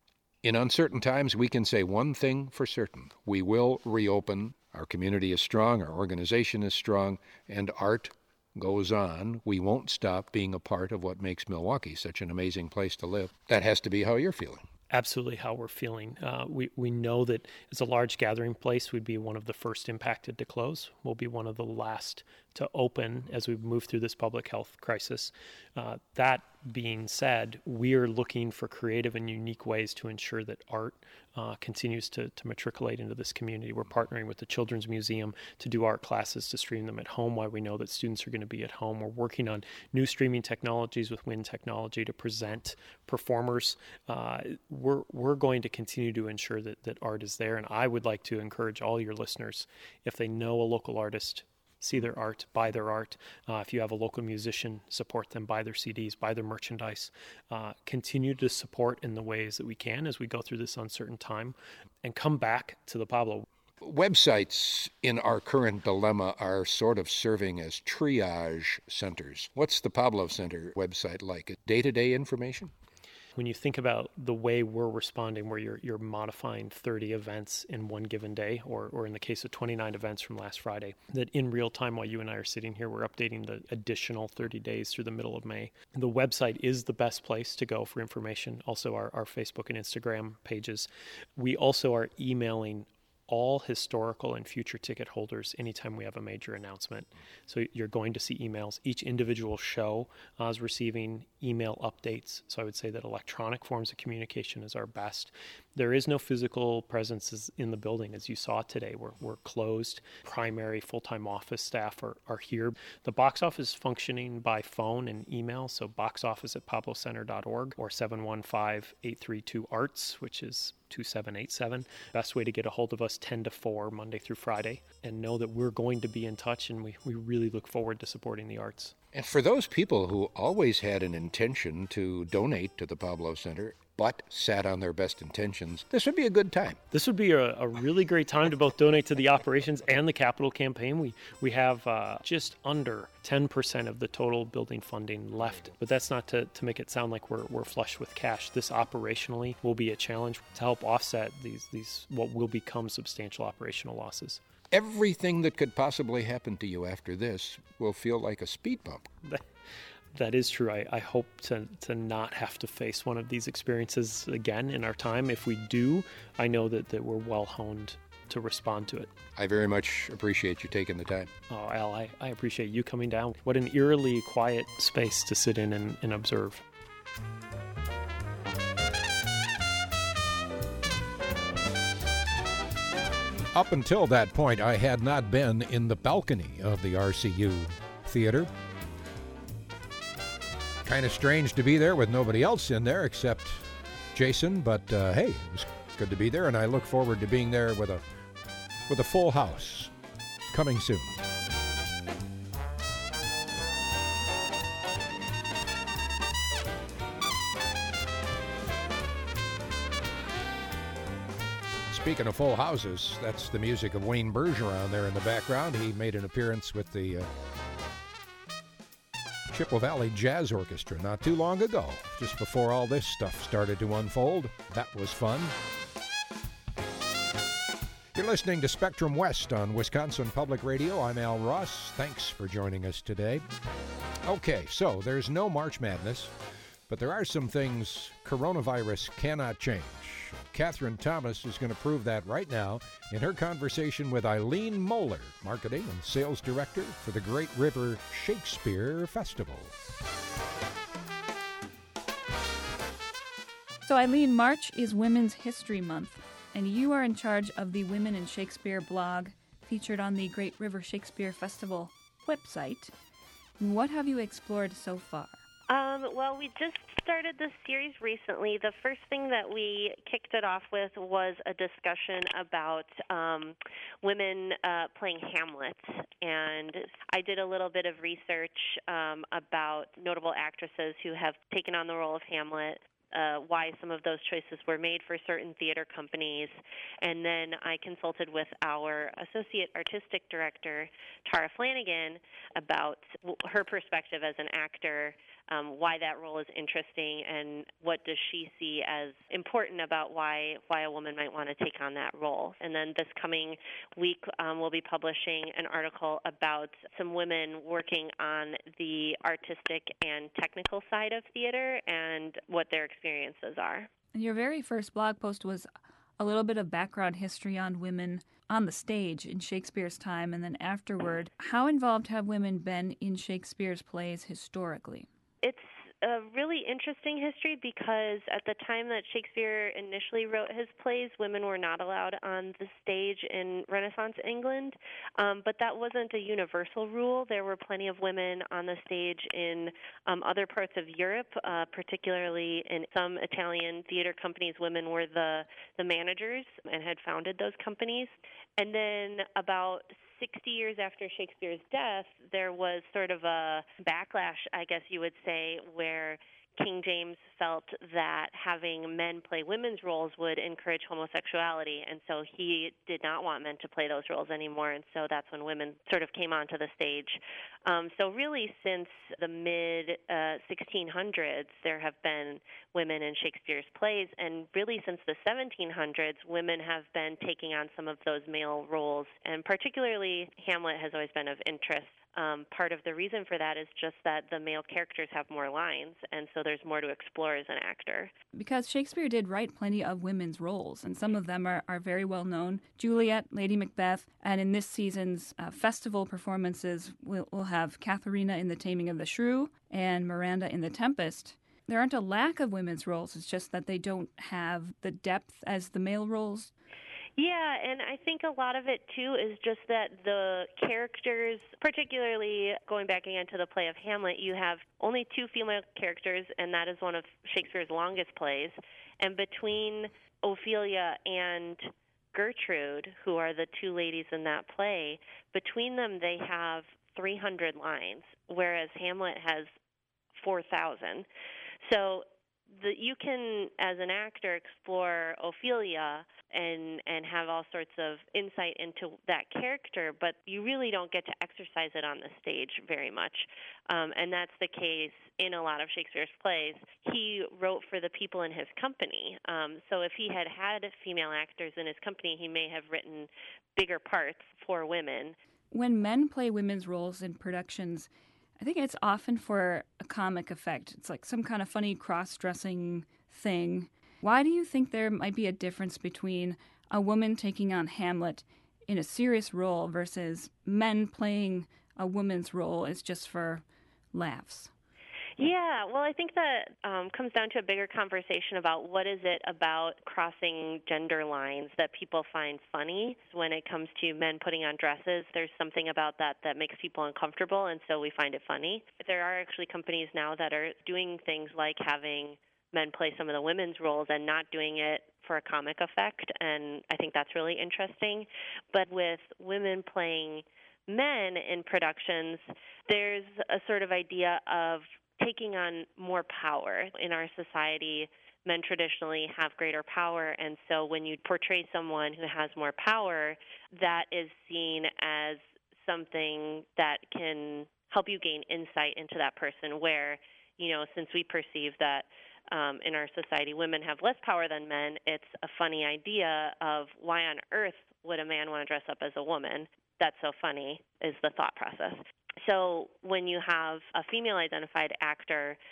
In uncertain times, we can say one thing for certain. We will reopen. Our community is strong, our organization is strong, and art goes on. We won't stop being a part of what makes Milwaukee such an amazing place to live. That has to be how you're feeling. Absolutely how we're feeling. Uh, we, we know that as a large gathering place, we'd be one of the first impacted to close. We'll be one of the last to open as we move through this public health crisis. Uh, that being said, we are looking for creative and unique ways to ensure that art uh, continues to, to matriculate into this community. We're partnering with the Children's Museum to do art classes, to stream them at home while we know that students are going to be at home. We're working on new streaming technologies with Wind Technology to present performers. Uh, we're we're going to continue to ensure that, that art is there. And I would like to encourage all your listeners, if they know a local artist, see their art, buy their art. Uh, if you have a local musician, support them, buy their C Ds, buy their merchandise. Uh, continue to support in the ways that we can as we go through this uncertain time, and come back to the Pablo. Websites in our current dilemma are sort of serving as triage centers. What's the Pablo Center website like? Day-to-day information? When you think about the way we're responding, where you're you're modifying thirty events in one given day, or or in the case of twenty-nine events from last Friday, that in real time while you and I are sitting here, we're updating the additional thirty days through the middle of May. The website is the best place to go for information. Also our, our Facebook and Instagram pages. We also are emailing all historical and future ticket holders anytime we have a major announcement. So you're going to see emails. Each individual show uh, is receiving email updates. So I would say that electronic forms of communication is our best. There is no physical presence in the building, as you saw today. We're, we're closed. Primary full-time office staff are, are here. The box office is functioning by phone and email, so box office at pablo center dot org or seven one five, eight three two, ARTS, which is two seven eight seven. Best way to get a hold of us, ten to four, Monday through Friday. And know that we're going to be in touch, and we, we really look forward to supporting the arts. And for those people who always had an intention to donate to the Pablo Center, but sat on their best intentions, this would be a good time. This would be a, a really great time to both donate to the operations and the capital campaign. We we have uh, just under ten percent of the total building funding left, but that's not to, to make it sound like we're we're flush with cash. This operationally will be a challenge to help offset these these what will become substantial operational losses. Everything that could possibly happen to you after this will feel like a speed bump. That is true. I, I hope to, to not have to face one of these experiences again in our time. If we do, I know that, that we're well honed to respond to it. I very much appreciate you taking the time. Oh, Al, I, I appreciate you coming down. What an eerily quiet space to sit in and, and observe. Up until that point, I had not been in the balcony of the R C U Theater. Kind of strange to be there with nobody else in there except Jason, but uh, hey, it was good to be there, and I look forward to being there with a with a full house coming soon. Speaking of full houses, that's the music of Wayne Bergeron there in the background. He made an appearance with the uh, Chippewa Valley Jazz Orchestra not too long ago, just before all this stuff started to unfold. That was fun. You're listening to Spectrum West on Wisconsin Public Radio. I'm Al Ross. Thanks for joining us today. Okay, so there's no March Madness, but there are some things coronavirus cannot change. Catherine Thomas is going to prove that right now in her conversation with Eileen Moeller, Marketing and Sales Director for the Great River Shakespeare Festival. So, Eileen, March is Women's History Month, and you are in charge of the Women in Shakespeare blog featured on the Great River Shakespeare Festival website. What have you explored so far? Um, well, we just started this series recently. The first thing that we kicked it off with was a discussion about um, women uh, playing Hamlet. And I did a little bit of research um, about notable actresses who have taken on the role of Hamlet. Uh, why some of those choices were made for certain theater companies. And then I consulted with our associate artistic director, Tara Flanagan, about her perspective as an actor, um, why that role is interesting, and what does she see as important about why why a woman might want to take on that role. And then this coming week, um, we'll be publishing an article about some women working on the artistic and technical side of theater and what their experiences are. And your very first blog post was a little bit of background history on women on the stage in Shakespeare's time and then afterward. How involved have women been in Shakespeare's plays historically? It's a really interesting history because at the time that Shakespeare initially wrote his plays, women were not allowed on the stage in Renaissance England, um, but that wasn't a universal rule. There were plenty of women on the stage in um, other parts of Europe, uh, particularly in some Italian theater companies. Women were the, the managers and had founded those companies. And then about sixty years after Shakespeare's death, there was sort of a backlash, I guess you would say, where King James felt that having men play women's roles would encourage homosexuality, and so he did not want men to play those roles anymore, and so that's when women sort of came onto the stage. Um, so really, since the mid uh, sixteen hundreds, there have been women in Shakespeare's plays, and really since the seventeen hundreds, women have been taking on some of those male roles, and particularly Hamlet has always been of interest. Um, part of the reason for that is just that the male characters have more lines, and so there's more to explore as an actor. Because Shakespeare did write plenty of women's roles, and some of them are, are very well known. Juliet, Lady Macbeth, and in this season's uh, festival performances, we'll, we'll have Katharina in The Taming of the Shrew and Miranda in The Tempest. There aren't a lack of women's roles, it's just that they don't have the depth as the male roles. Yeah, and I think a lot of it, too, is just that the characters, particularly going back again to the play of Hamlet, you have only two female characters, and that is one of Shakespeare's longest plays. And between Ophelia and Gertrude, who are the two ladies in that play, between them they have three hundred lines, whereas Hamlet has four thousand. So the, you can, as an actor, explore Ophelia and and have all sorts of insight into that character, but you really don't get to exercise it on the stage very much. Um, and that's the case in a lot of Shakespeare's plays. He wrote for the people in his company. Um, so if he had had female actors in his company, he may have written bigger parts for women. When men play women's roles in productions, I think it's often for a comic effect. It's like some kind of funny cross-dressing thing. Why do you think there might be a difference between a woman taking on Hamlet in a serious role versus men playing a woman's role as just for laughs? Yeah, well, I think that um, comes down to a bigger conversation about what is it about crossing gender lines that people find funny. When it comes to men putting on dresses, there's something about that that makes people uncomfortable, and so we find it funny. There are actually companies now that are doing things like having men play some of the women's roles and not doing it for a comic effect, and I think that's really interesting. But with women playing men in productions, there's a sort of idea of taking on more power. In our society, men traditionally have greater power, and so when you portray someone who has more power, that is seen as something that can help you gain insight into that person, where, you know, since we perceive that um, in our society women have less power than men, it's a funny idea of why on earth would a man want to dress up as a woman? That's so funny, is the thought process. So when you have a female-identified actor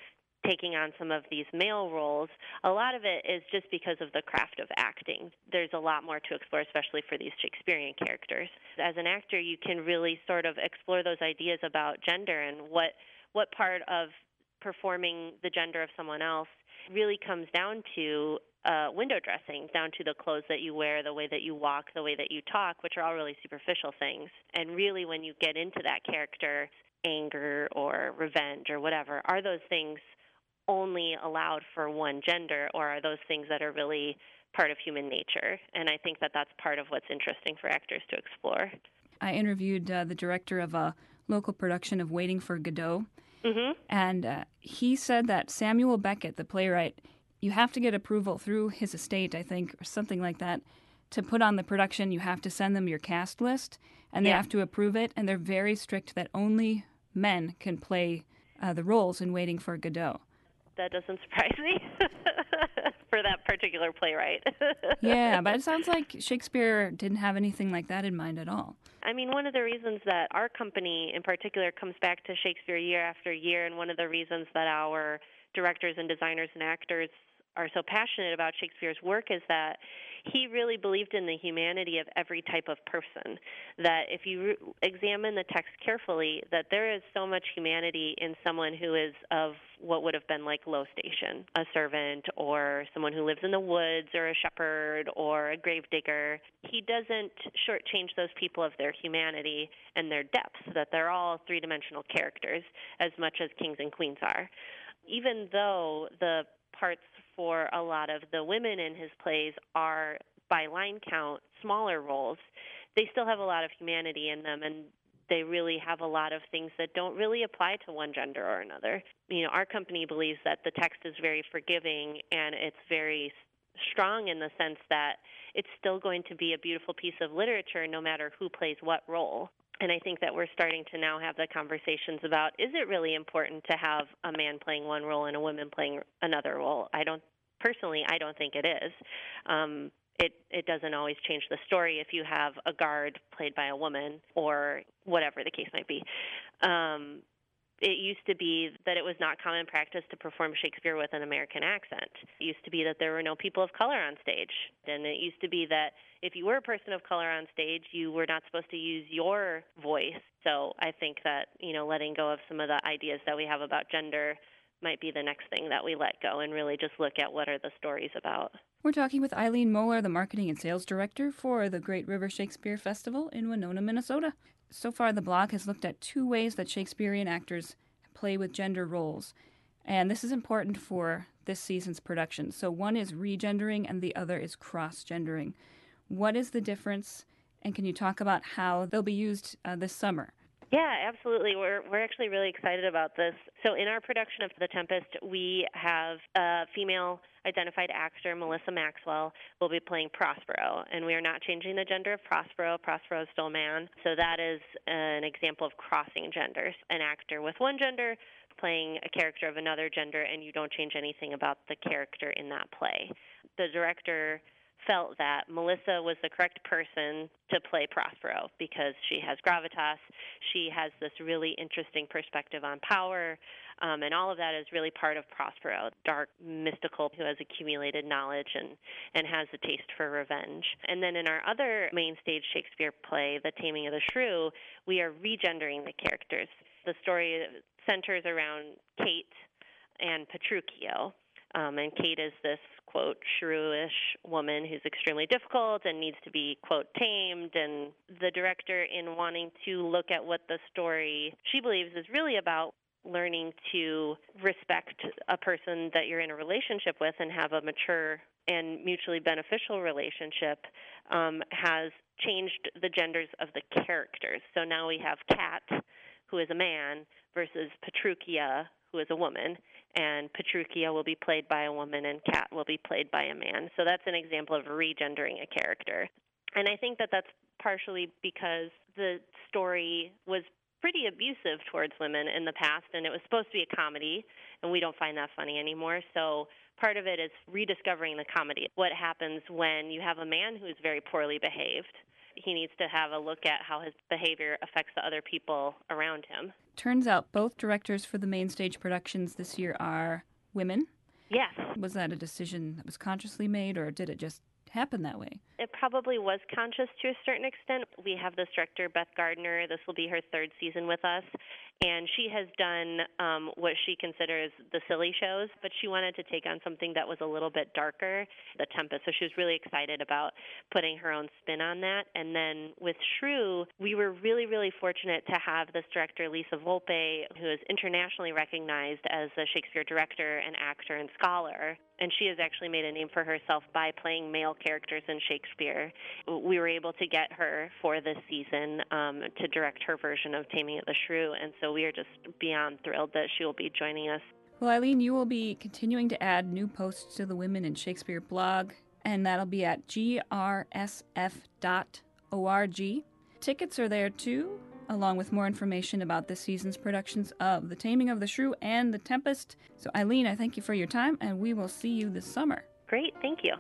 taking on some of these male roles, a lot of it is just because of the craft of acting. There's a lot more to explore, especially for these Shakespearean characters. As an actor, you can really sort of explore those ideas about gender and what what part of performing the gender of someone else really comes down to uh, window dressing, down to the clothes that you wear, the way that you walk, the way that you talk, which are all really superficial things. And really, when you get into that character, anger or revenge or whatever, are those things only allowed for one gender, or are those things that are really part of human nature? And I think that that's part of what's interesting for actors to explore. I interviewed uh, the director of a local production of Waiting for Godot, mm-hmm. and uh, he said that Samuel Beckett, the playwright, you have to get approval through his estate, I think, or something like that, to put on the production. You have to send them your cast list, and they yeah. have to approve it, and they're very strict that only men can play uh, the roles in Waiting for Godot. That doesn't surprise me for that particular playwright. Yeah, but it sounds like Shakespeare didn't have anything like that in mind at all. I mean, one of the reasons that our company in particular comes back to Shakespeare year after year, and one of the reasons that our directors and designers and actors are so passionate about Shakespeare's work is that he really believed in the humanity of every type of person, that if you re- examine the text carefully, that there is so much humanity in someone who is of what would have been like low station, a servant or someone who lives in the woods or a shepherd or a gravedigger. He doesn't shortchange those people of their humanity and their depth, that they're all three-dimensional characters as much as kings and queens are. Even though the parts for a lot of the women in his plays are, by line count, smaller roles, they still have a lot of humanity in them, and they really have a lot of things that don't really apply to one gender or another. You know, our company believes that the text is very forgiving, and it's very strong in the sense that it's still going to be a beautiful piece of literature no matter who plays what role. And I think that we're starting to now have the conversations about, is it really important to have a man playing one role and a woman playing another role? I don't, personally, I don't think it is. Um, it, it doesn't always change the story if you have a guard played by a woman or whatever the case might be. Um, It used to be that it was not common practice to perform Shakespeare with an American accent. It used to be that there were no people of color on stage. And it used to be that if you were a person of color on stage, you were not supposed to use your voice. So I think that, you know, letting go of some of the ideas that we have about gender might be the next thing that we let go and really just look at what are the stories about. We're talking with Eileen Moeller, the Marketing and Sales Director for the Great River Shakespeare Festival in Winona, Minnesota. So far, the blog has looked at two ways that Shakespearean actors play with gender roles, and this is important for this season's production. So one is regendering and the other is cross-gendering. What is the difference, and can you talk about how they'll be used uh, this summer? Yeah, absolutely. We're we're actually really excited about this. So in our production of The Tempest, we have a female identified actor, Melissa Maxwell, will be playing Prospero, and we are not changing the gender of Prospero. Prospero is still a man. So that is an example of crossing genders. An actor with one gender playing a character of another gender, and you don't change anything about the character in that play. The director felt that Melissa was the correct person to play Prospero because she has gravitas, she has this really interesting perspective on power, um, and all of that is really part of Prospero, dark, mystical, who has accumulated knowledge and, and has a taste for revenge. And then in our other main stage Shakespeare play, The Taming of the Shrew, we are regendering the characters. The story centers around Kate and Petruchio. Um, and Kate is this, quote, shrewish woman who's extremely difficult and needs to be, quote, tamed. And the director, in wanting to look at what the story, she believes, is really about learning to respect a person that you're in a relationship with and have a mature and mutually beneficial relationship, um, has changed the genders of the characters. So now we have Cat, who is a man, versus Petruchia, who is a woman, and Petruchia will be played by a woman and Cat will be played by a man. So that's an example of regendering a character. And I think that that's partially because the story was pretty abusive towards women in the past, and it was supposed to be a comedy, and we don't find that funny anymore. So part of it is rediscovering the comedy. What happens when you have a man who's very poorly behaved? He needs to have a look at how his behavior affects the other people around him. Turns out both directors for the main stage productions this year are women. Yes. Was that a decision that was consciously made, or did it just happen that way? It probably was conscious to a certain extent. We have this director, Beth Gardner. This will be her third season with us. And she has done um, what she considers the silly shows, but she wanted to take on something that was a little bit darker, The Tempest. So she was really excited about putting her own spin on that. And then with Shrew, we were really, really fortunate to have this director, Lisa Volpe, who is internationally recognized as a Shakespeare director and actor and scholar. And she has actually made a name for herself by playing male characters in Shakespeare. We were able to get her for this season um, to direct her version of Taming of the Shrew, and so we are just beyond thrilled that she will be joining us. Well, Eileen, you will be continuing to add new posts to the Women in Shakespeare blog, and that'll be at g r s f dot org. Tickets are there, too, along with more information about this season's productions of The Taming of the Shrew and The Tempest. So, Eileen, I thank you for your time, and we will see you this summer. Great, thank you.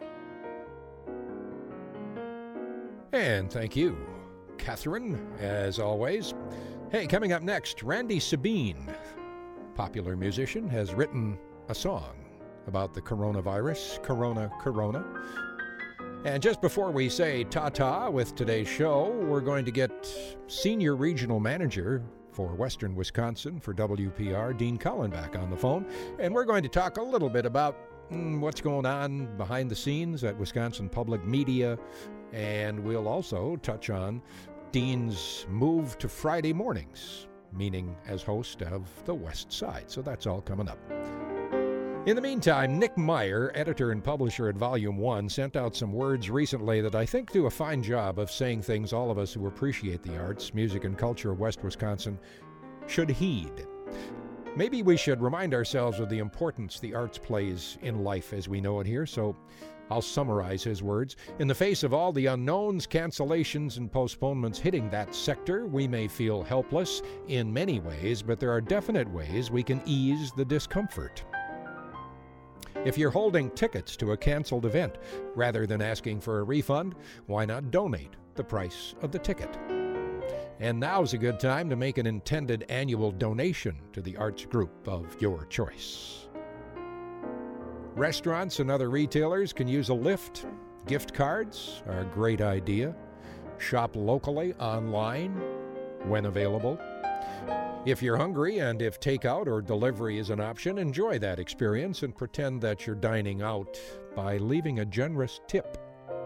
And thank you, Catherine, as always. Hey, coming up next, Randy Sabine, popular musician, has written a song about the coronavirus, Corona, Corona. And just before we say ta-ta with today's show, we're going to get Senior Regional Manager for Western Wisconsin for W P R, Dean Cullen, back on the phone. And we're going to talk a little bit about mm, what's going on behind the scenes at Wisconsin Public Media. And we'll also touch on Dean's move to Friday mornings, meaning as host of the West Side. So that's all coming up. In the meantime, Nick Meyer, editor and publisher at Volume one, sent out some words recently that I think do a fine job of saying things all of us who appreciate the arts, music, and culture of West Wisconsin should heed. Maybe we should remind ourselves of the importance the arts plays in life as we know it here, so I'll summarize his words. In the face of all the unknowns, cancellations, and postponements hitting that sector, we may feel helpless in many ways, but there are definite ways we can ease the discomfort. If you're holding tickets to a canceled event, rather than asking for a refund, why not donate the price of the ticket? And now's a good time to make an intended annual donation to the arts group of your choice. Restaurants and other retailers can use a lift. Gift cards are a great idea. Shop locally, online, when available. If you're hungry and if takeout or delivery is an option, enjoy that experience and pretend that you're dining out by leaving a generous tip.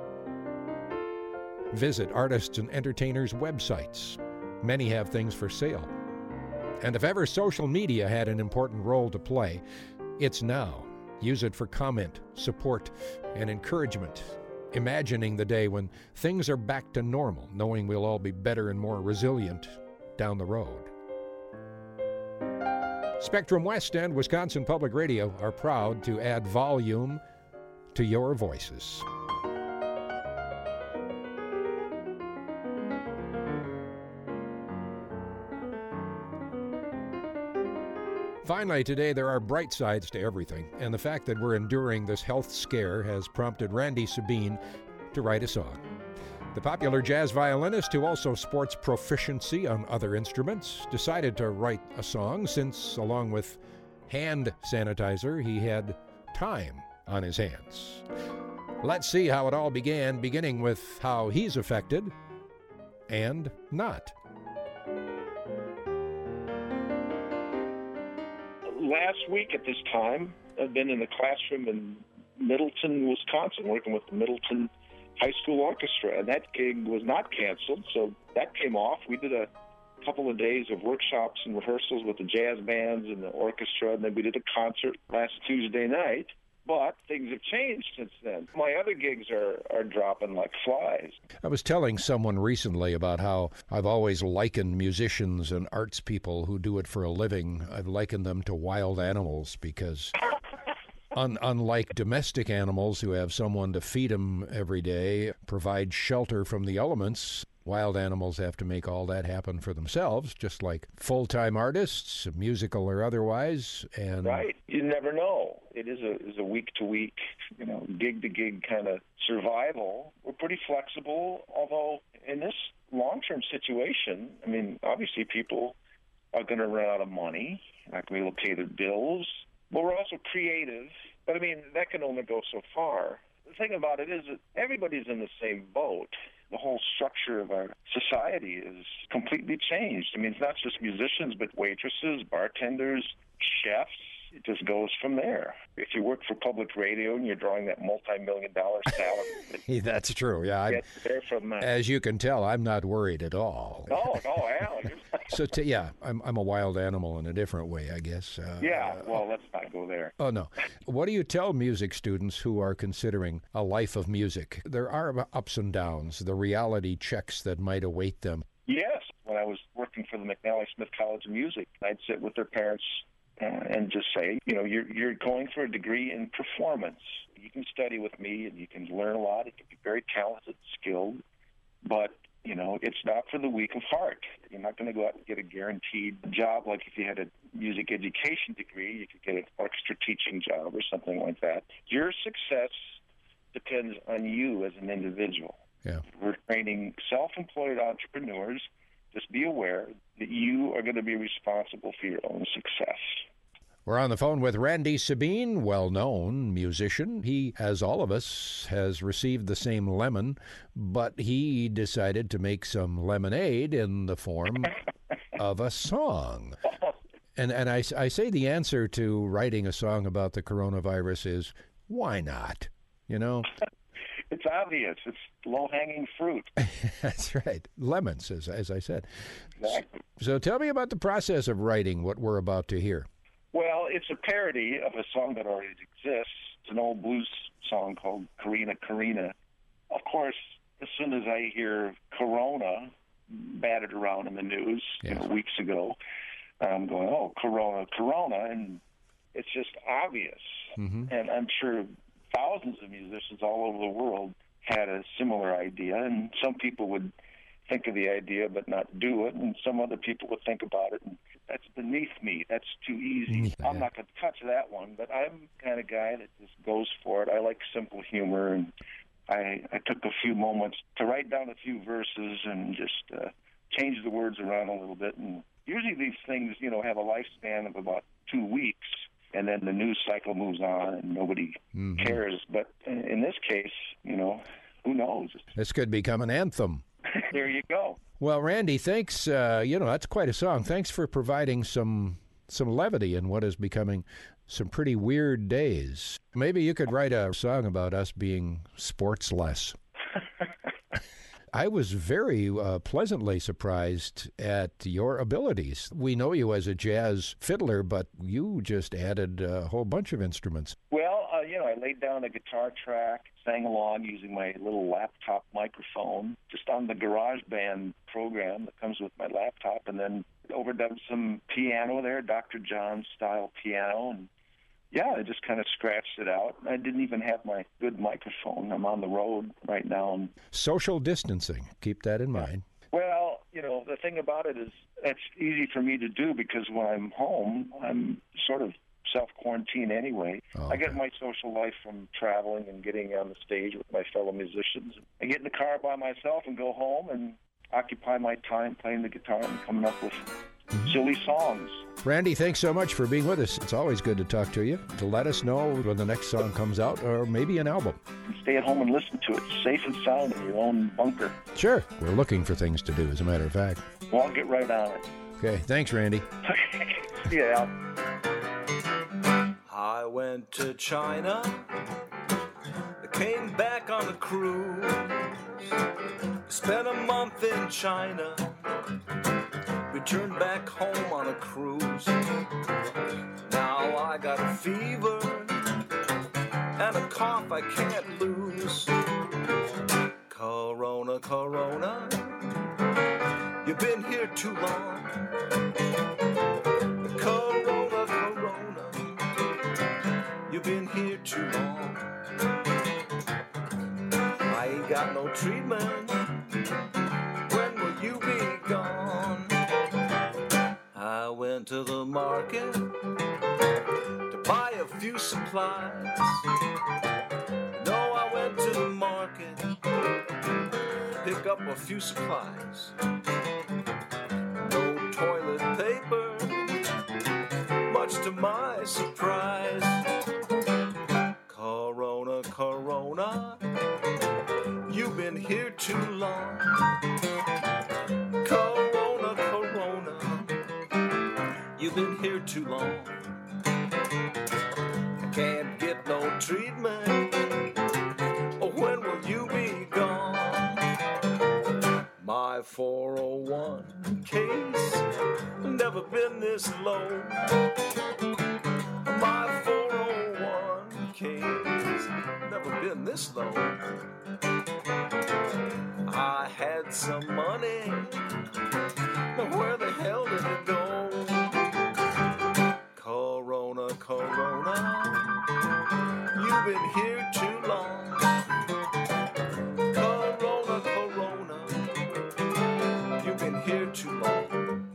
Visit artists and entertainers' websites. Many have things for sale. And if ever social media had an important role to play, it's now. Use it for comment, support, and encouragement. Imagining the day when things are back to normal, knowing we'll all be better and more resilient down the road. Spectrum West and Wisconsin Public Radio are proud to add volume to your voices. Finally, today there are bright sides to everything, and the fact that we're enduring this health scare has prompted Randy Sabine to write a song. The popular jazz violinist, who also sports proficiency on other instruments, decided to write a song since, along with hand sanitizer, he had time on his hands. Let's see how it all began, beginning with how he's affected and not. Last week at this time, I've been in the classroom in Middleton, Wisconsin, working with the Middleton High School Orchestra, and that gig was not canceled, so that came off. We did a couple of days of workshops and rehearsals with the jazz bands and the orchestra, and then we did a concert last Tuesday night. But things have changed since then. My other gigs are, are dropping like flies. I was telling someone recently about how I've always likened musicians and arts people who do it for a living. I've likened them to wild animals because un- unlike domestic animals who have someone to feed them every day, provide shelter from the elements, wild animals have to make all that happen for themselves, just like full-time artists, musical or otherwise. And right. You never know. It is a is a week-to-week, you know, gig-to-gig kind of survival. We're pretty flexible, although in this long-term situation, I mean, obviously people are going to run out of money, not going to be able to pay their bills. but we're also creative. But, I mean, that can only go so far. The thing about it is that everybody's in the same boat. The whole structure of our society is completely changed. I mean, it's not just musicians, but waitresses, bartenders, chefs. It just goes from there. If you work for public radio and you're drawing that multi-million dollar salary, that's true. Yeah, I, there from uh, as you can tell, I'm not worried at all. Oh, no, Al. so t- yeah, I'm I'm a wild animal in a different way, I guess. Uh, yeah. Well, let's not go there. Oh no. What do you tell music students who are considering a life of music? There are ups and downs, the reality checks that might await them. Yes. When I was working for the McNally Smith College of Music, I'd sit with their parents Uh, and just say, you know, you're you're going for a degree in performance. You can study with me, and you can learn a lot. You can be very talented, skilled, but, you know, it's not for the weak of heart. You're not going to go out and get a guaranteed job like if you had a music education degree, you could get an orchestra teaching job or something like that. Your success depends on you as an individual. Yeah. We're training self-employed entrepreneurs. Just be aware that you are going to be responsible for your own success. We're on the phone with Randy Sabine, well-known musician. He, as all of us, has received the same lemon, but he decided to make some lemonade in the form of a song. And and I, I say the answer to writing a song about the coronavirus is, why not? You know? It's obvious. It's low-hanging fruit. That's right. Lemons, as, as I said. Exactly. So tell me about the process of writing what we're about to hear. Well, it's a parody of a song that already exists. It's an old blues song called Carina, Carina. Of course, as soon as I hear Corona battered around in the news yes. you know, weeks ago, I'm going, oh, Corona, Corona, and it's just obvious. Mm-hmm. And I'm sure thousands of musicians all over the world had a similar idea, and some people would think of the idea but not do it, and some other people would think about it, and that's beneath me. That's too easy. Yeah. I'm not going to touch that one, but I'm the kind of guy that just goes for it. I like simple humor, and I, I took a few moments to write down a few verses and just uh, change the words around a little bit. And usually these things, you know, have a lifespan of about two weeks, and then the news cycle moves on and nobody mm-hmm. cares. But in this case, you know, who knows? This could become an anthem. There you go. Well, Randy, thanks. Uh, you know, that's quite a song. Thanks for providing some some levity in what is becoming some pretty weird days. Maybe you could write a song about us being sportsless. I was very uh, pleasantly surprised at your abilities. We know you as a jazz fiddler, but you just added a whole bunch of instruments. Well, uh, you know, I laid down a guitar track, sang along using my little laptop microphone, just on the GarageBand program that comes with my laptop, and then overdubbed some piano there, Doctor John-style piano, and yeah, I just kind of scratched it out. I didn't even have my good microphone. I'm on the road right now. And social distancing. Keep that in mind. Well, you know, the thing about it is it's easy for me to do because when I'm home, I'm sort of self-quarantine anyway. Oh, okay. I get my social life from traveling and getting on the stage with my fellow musicians. I get in the car by myself and go home and occupy my time playing the guitar and coming up with silly songs. Randy, thanks so much for being with us. It's always good to talk to you, to let us know when the next song comes out, or maybe an album. Stay at home and listen to it, safe and sound in your own bunker. Sure. We're looking for things to do, as a matter of fact. Well, I'll get right on it. Okay. Thanks, Randy. Yeah. I went to China, came back on a cruise, spent a month in China, returned back home on a cruise. Now I got a fever and a cough I can't lose. Corona, Corona, you've been here too long. Corona, Corona, you've been here too long. I ain't got no treatment. When will you be gone? I went to the market to buy a few supplies. No, I went to the market to pick up a few supplies. No toilet paper, much to my surprise. been here too long. I can't get no treatment. Oh, when will you be gone? My four oh one k's never been this low. My four oh one k's never been this low. I had some money, but where the hell did it go? Corona, Corona, you've been here too long. Corona, Corona, you've been here too long.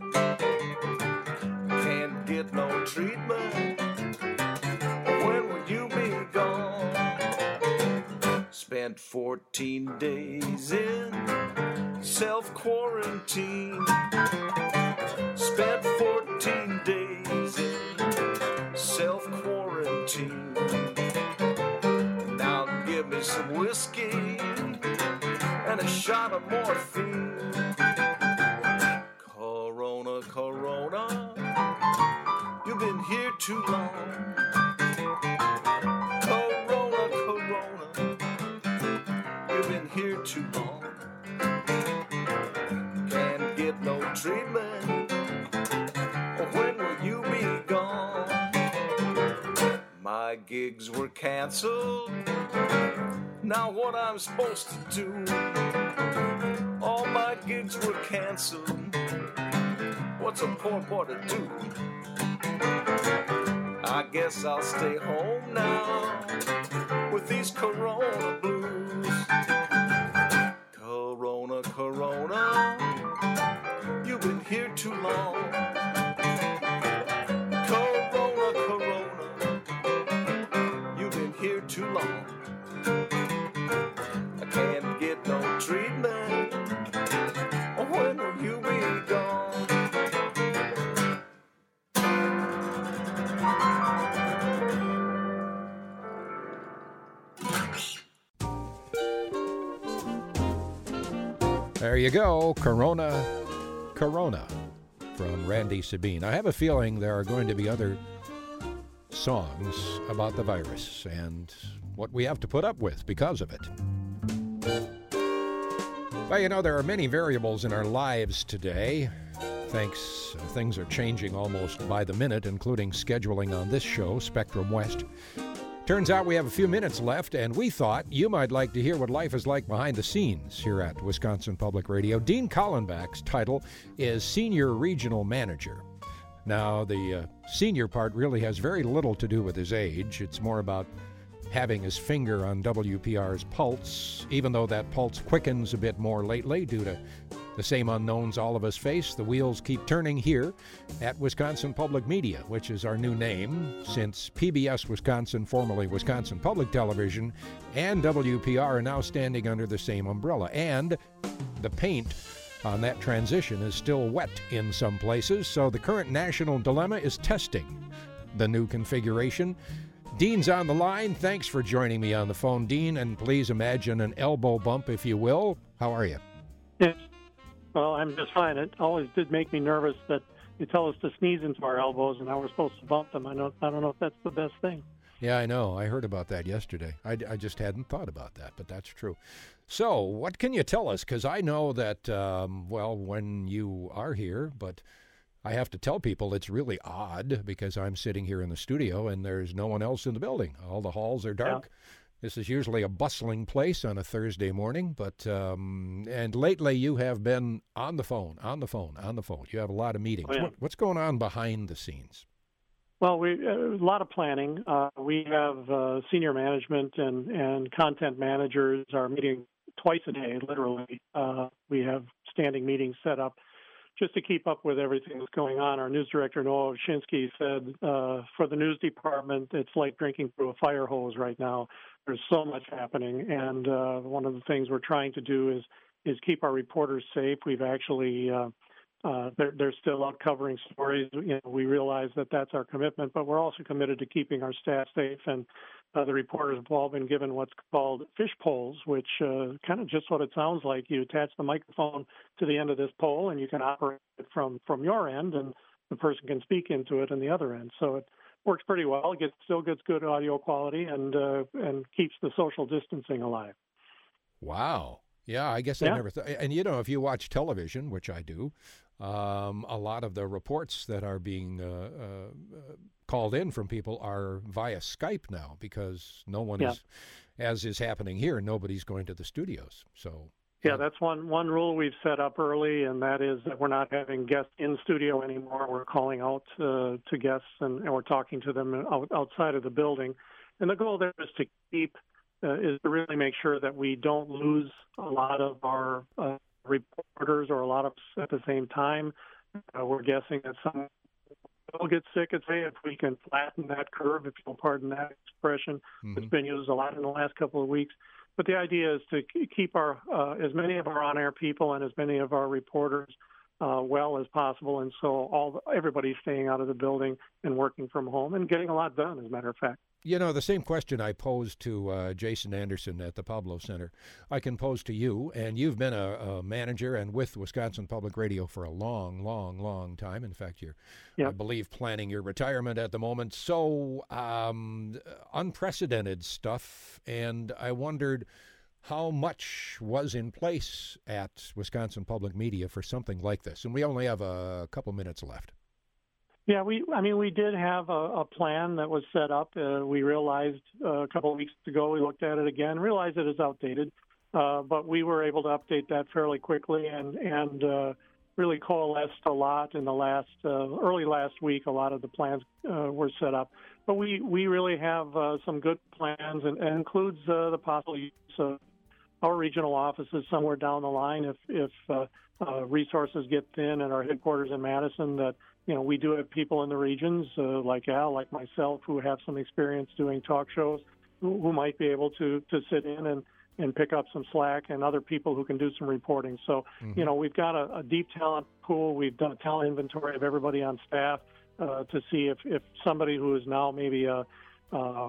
Can't get no treatment. When will you be gone? Spent fourteen days in self-quarantine. Spent fourteen days in self-quarantine. Now give me some whiskey and a shot of morphine. Corona, Corona, you've been here too long. Corona, Corona, you've been here too long. Can't get no treatment. When will you be gone? My gigs were canceled. Now what I'm supposed to do? All my gigs were canceled. What's a poor boy to do? I guess I'll stay home now with these Corona blues. Corona, Corona, you've been here too long. Corona, Corona, you've been here too long. I can't get no treatment. When will you be gone? There you go, Corona, Corona from Randy Sabine. I have a feeling there are going to be other songs about the virus and what we have to put up with because of it. Well, you know, there are many variables in our lives today. Thanks, things are changing almost by the minute, including scheduling on this show, Spectrum West. Turns out we have a few minutes left, and we thought you might like to hear what life is like behind the scenes here at Wisconsin Public Radio. Dean Kallenbach's title is Senior Regional Manager. Now, the uh, senior part really has very little to do with his age. It's more about having his finger on W P R's pulse, even though that pulse quickens a bit more lately due to the same unknowns all of us face. The wheels keep turning here at Wisconsin Public Media, which is our new name since P B S Wisconsin, formerly Wisconsin Public Television, and W P R are now standing under the same umbrella. And the paint on that transition is still wet in some places, so the current national dilemma is testing the new configuration. Dean's on the line. Thanks for joining me on the phone, Dean, and please imagine an elbow bump, if you will. How are you? Yes. Well, I'm just fine. It always did make me nervous that you tell us to sneeze into our elbows and now we're supposed to bump them. I don't, I don't know if that's the best thing. Yeah, I know. I heard about that yesterday. I, I just hadn't thought about that, but that's true. So what can you tell us? Because I know that, um, well, when you are here, but I have to tell people it's really odd because I'm sitting here in the studio and there's no one else in the building. All the halls are dark. Yeah. This is usually a bustling place on a Thursday morning, but um, and lately you have been on the phone, on the phone, on the phone. You have a lot of meetings. Oh, yeah. what, what's going on behind the scenes? Well, we uh, a lot of planning. Uh, we have uh, senior management and, and content managers are meeting twice a day, literally. Uh, we have standing meetings set up just to keep up with everything that's going on. Our news director, Noah Ovchinsky, said uh, for the news department, it's like drinking through a fire hose right now. There's so much happening, and uh, one of the things we're trying to do is is keep our reporters safe. We've actually uh, uh, they're, they're still out covering stories. You know, we realize that that's our commitment, but we're also committed to keeping our staff safe. And uh, the reporters have all been given what's called fish poles, which uh, kind of just what it sounds like. You attach the microphone to the end of this pole, and you can operate it from from your end. And the person can speak into it on the other end. So it works pretty well. It gets, still gets good audio quality and uh, and keeps the social distancing alive. Wow. Yeah, I guess I yeah. never thought. And, you know, if you watch television, which I do, um, a lot of the reports that are being uh, uh, called in from people are via Skype now because no one yeah. is, as is happening here, nobody's going to the studios. So. Yeah, that's one, one rule we've set up early, and that is that we're not having guests in studio anymore. We're calling out uh, to guests, and, and we're talking to them out, outside of the building. And the goal there is to keep, uh, is to really make sure that we don't lose a lot of our uh, reporters or a lot of us at the same time. Uh, we're guessing that some will get sick, and say if we can flatten that curve, if you'll pardon that expression. Mm-hmm. It's been used a lot in the last couple of weeks. But the idea is to keep our uh, as many of our on-air people and as many of our reporters uh, well as possible, and so all everybody's staying out of the building and working from home and getting a lot done, as a matter of fact. You know, the same question I posed to uh, Jason Anderson at the Pablo Center, I can pose to you, and you've been a, a manager and with Wisconsin Public Radio for a long, long, long time. In fact, you're, yep. I believe, planning your retirement at the moment. So um, unprecedented stuff, and I wondered how much was in place at Wisconsin Public Media for something like this. And we only have a couple minutes left. Yeah, we. I mean, we did have a, a plan that was set up. Uh, we realized uh, a couple of weeks ago, we looked at it again, realized it is outdated, uh, but we were able to update that fairly quickly and and uh, really coalesced a lot in the last uh, early last week. A lot of the plans uh, were set up, but we we really have uh, some good plans, and, and includes uh, the possible use of our regional offices somewhere down the line if if uh, uh, resources get thin at our headquarters in Madison. That you know, we do have people in the regions uh, like Al, like myself, who have some experience doing talk shows, who, who might be able to, to sit in and, and pick up some slack, and other people who can do some reporting. So, mm-hmm. you know, we've got a, a deep talent pool. We've done a talent inventory of everybody on staff uh, to see if, if somebody who is now maybe a, uh,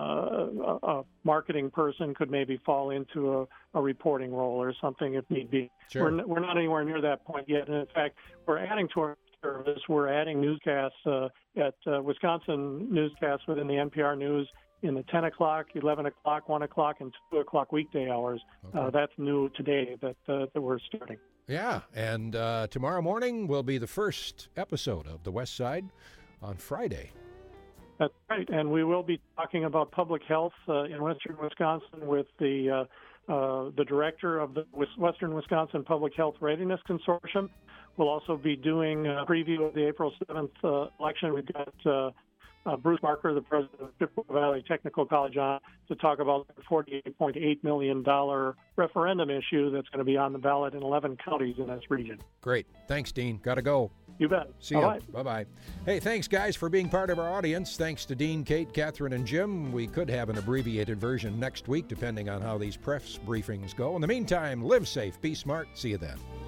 uh, a marketing person could maybe fall into a, a reporting role or something if need be. Sure. We're, we're not anywhere near that point yet. And in fact, we're adding to our service. We're adding newscasts uh, at uh, Wisconsin newscasts within the N P R News in the ten o'clock, eleven o'clock, one o'clock, and two o'clock weekday hours. Okay. Uh, that's new today that uh, that we're starting. Yeah, and uh, tomorrow morning will be the first episode of The West Side on Friday. That's right, and we will be talking about public health uh, in western Wisconsin with the uh, uh, the director of the Western Wisconsin Public Health Readiness Consortium. We'll also be doing a preview of the April seventh uh, election. We've got uh, uh, Bruce Marker, the president of Chippewa Valley Technical College, on to talk about the forty-eight point eight million dollars referendum issue that's going to be on the ballot in eleven counties in this region. Great. Thanks, Dean. Got to go. You bet. See you. Bye-bye. Hey, thanks, guys, for being part of our audience. Thanks to Dean, Kate, Catherine, and Jim. We could have an abbreviated version next week, depending on how these press briefings go. In the meantime, live safe, be smart. See you then.